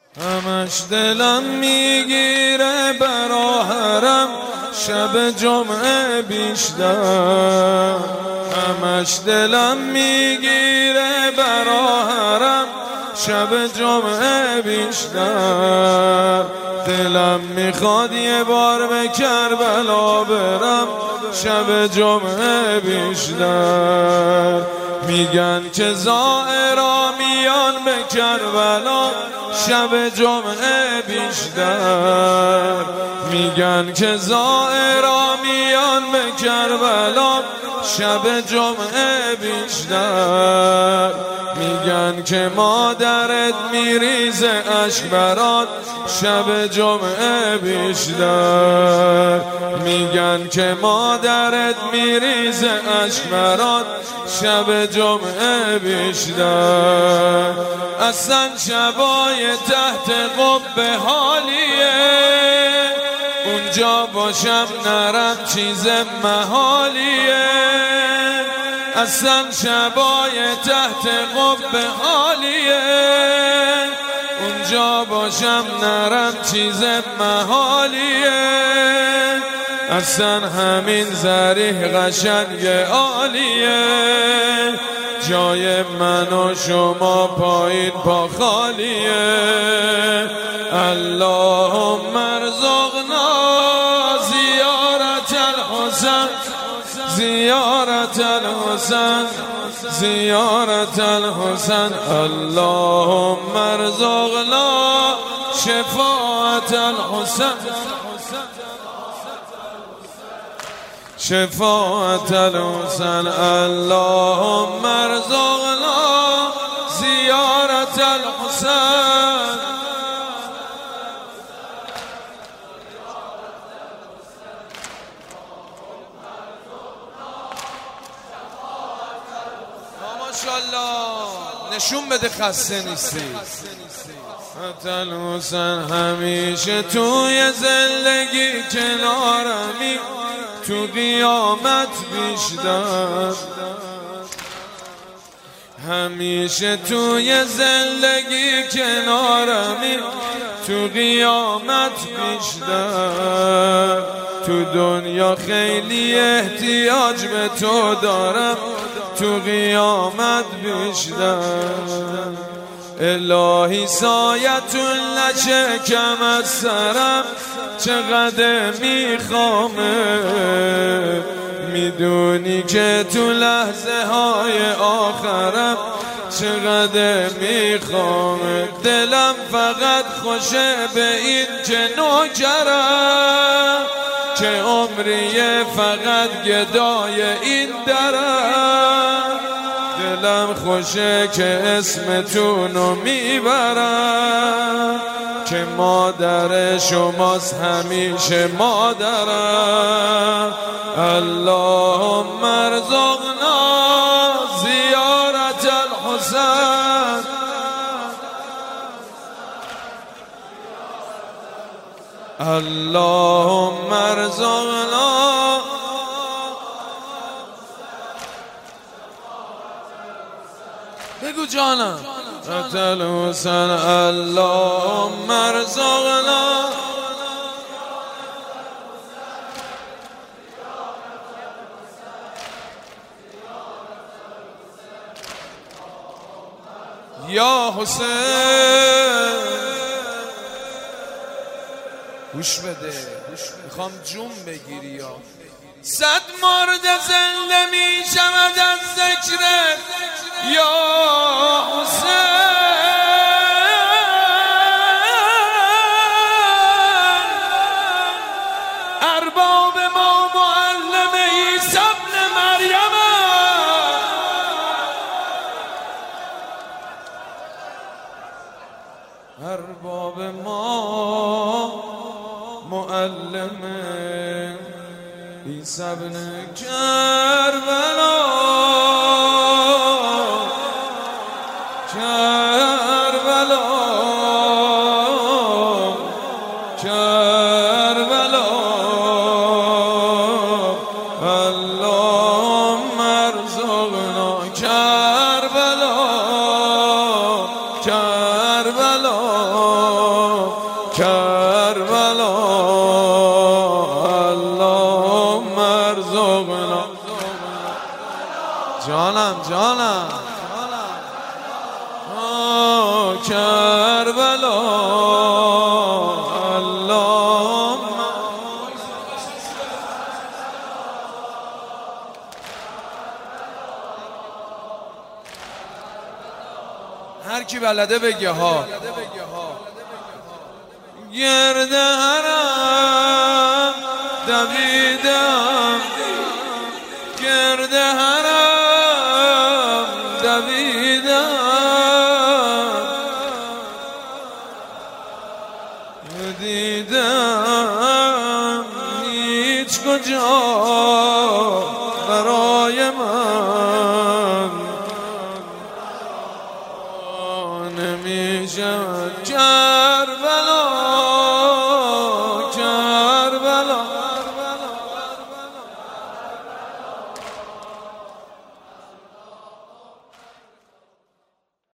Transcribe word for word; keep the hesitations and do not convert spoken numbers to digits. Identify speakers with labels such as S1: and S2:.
S1: همش دلم میگیره برا حرم شب جمعه بیشتر، همش دلم میگیره برا حرم شب جمعه بیشتر. دلم میخواد یه بار به کربلا برم شب جمعه بیشتر. میگن که زائرا میان به کربلا شب جمعه بیشتر. میگن که زائرا میان به کربلا شب جمعه بیشتر. میگن که مادرت میریزه اشک برات شب جمعه بیشتر. میگن که مادرت میریزه اشک برات شب جمعه بیشتر. اصلا شبای تحت قبه حالیه، اونجا باشم نرم چیز محالیه. اصلا شبای تحت قبه حالیه، اونجا باشم نرم چیز محالیه. اصلا همین ذریح قشنگ عالیه، جای من و شما پایین پا خالیه. اللهم ارزقنا زیارت الحسن زیارت الحسن زیارت الحسن. اللهم ارزقنا شفاعت الحسن شفاعت الحسن. اللهم ارزقنا زیارت الحسن. ماشاءالله نشون بده خسته نیستی. حسن همیشه توی زندگی کنارمی، تو قیامت بیشتر. همیشه توی زندگی کنارمی، تو قیامت بیشتر. تو دنیا خیلی احتیاج به تو دارم، تو قیامت بیشتر. الهی سایتون نشه کم از سرم، چقدر میخوامه. میدونی که تو لحظه های آخرم چقدر میخوامه. دلم فقط خوشه به این که نوکرم، که عمریه فقط گدای این درم. دلم خوشه که اسمتونو میبرم، که مادر شماست همیشه مادرم. اللهم ارزقنا زیارت الحسن اللهم ارزقنا بگو جانم الحسن. اللهم ارزقنا یا حسین. گوش بده، میخوام جون بگیری. یا صد مرد زنده می شود از ذکرت یا حسین. ارباب ما معلم عیسی ابن مریم، ارباب ما معلم عیسی ابن کربلا. کربلا کربلا. اللهم ارزقنا کربلا کربلا. کربلا اللهم ارزقنا جانم جانم کربلا اللهم هر کی بلده بگه ها گرد حرم دویدم گرد حرم دویدم دیدم هیچ کجا